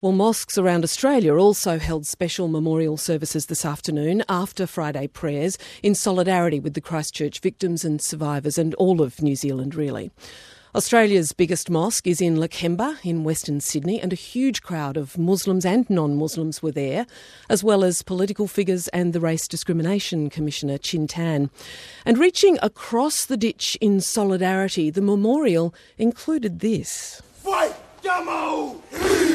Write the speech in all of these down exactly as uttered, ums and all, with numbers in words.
Well, mosques around Australia also held special memorial services this afternoon after Friday prayers in solidarity with the Christchurch victims and survivors and all of New Zealand, really. Australia's biggest mosque is in Lakemba in Western Sydney, and a huge crowd of Muslims and non-Muslims were there, as well as political figures and the Race Discrimination Commissioner, Chin Tan. And reaching across the ditch in solidarity, the memorial included this. Fight, Jamo!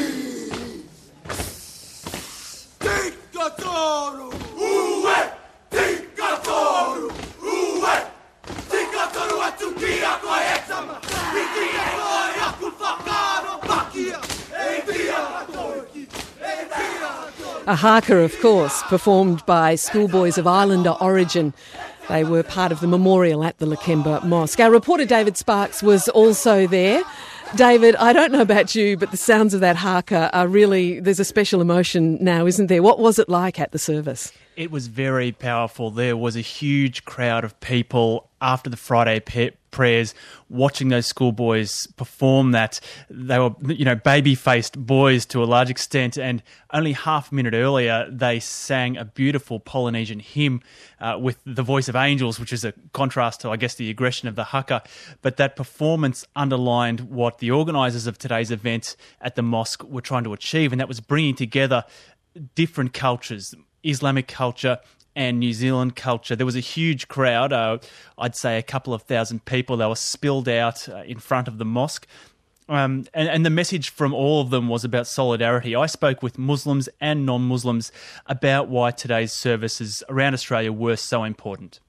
A haka, of course, performed by schoolboys of Islander origin. They were part of the memorial at the Lakemba Mosque. Our reporter David Sparks was also there. David, I don't know about you, but the sounds of that haka are really, there's a special emotion now, isn't there? What was it like at the service? It was very powerful. There was a huge crowd of people after the Friday pe- prayers watching those schoolboys perform that. They were, you know, baby-faced boys to a large extent, and only half a minute earlier they sang a beautiful Polynesian hymn uh, with the voice of angels, which is a contrast to, I guess, the aggression of the haka. But that performance underlined what the organisers of today's event at the mosque were trying to achieve, and that was bringing together different cultures, Islamic culture and New Zealand culture. There was a huge crowd, uh, I'd say a couple of thousand people. They were spilled out uh, in front of the mosque. Um, and, and the message from all of them was about solidarity. I spoke with Muslims and non-Muslims about why today's services around Australia were so important.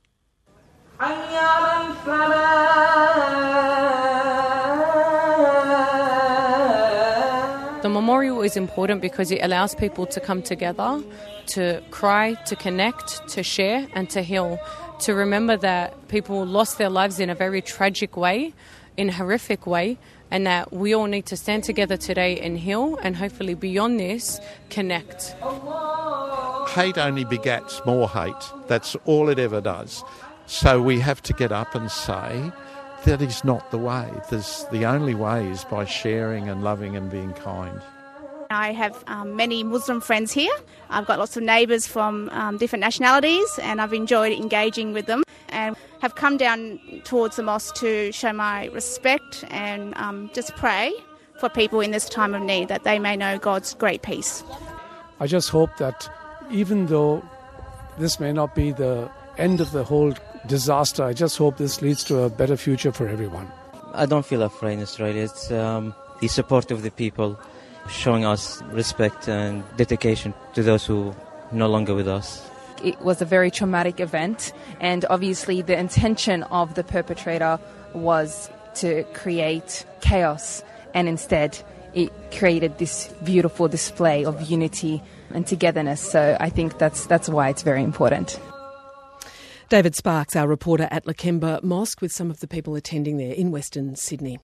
The memorial is important because it allows people to come together, to cry, to connect, to share and to heal, to remember that people lost their lives in a very tragic way, in a horrific way, and that we all need to stand together today and heal and hopefully beyond this, connect. Hate only begats more hate. That's all it ever does. So we have to get up and say, that is not the way. There's, the only way is by sharing and loving and being kind. I have um, many Muslim friends here. I've got lots of neighbours from um, different nationalities, and I've enjoyed engaging with them and have come down towards the mosque to show my respect and um, just pray for people in this time of need, that they may know God's great peace. I just hope that even though this may not be the end of the whole disaster, I just hope this leads to a better future for everyone. I don't feel afraid in Australia. It's um, the support of the people, showing us respect and dedication to those who are no longer with us. It was a very traumatic event, and obviously the intention of the perpetrator was to create chaos, and instead it created this beautiful display of unity and togetherness. So I think that's that's why it's very important. David Sparks, our reporter at Lakemba Mosque, with some of the people attending there in Western Sydney.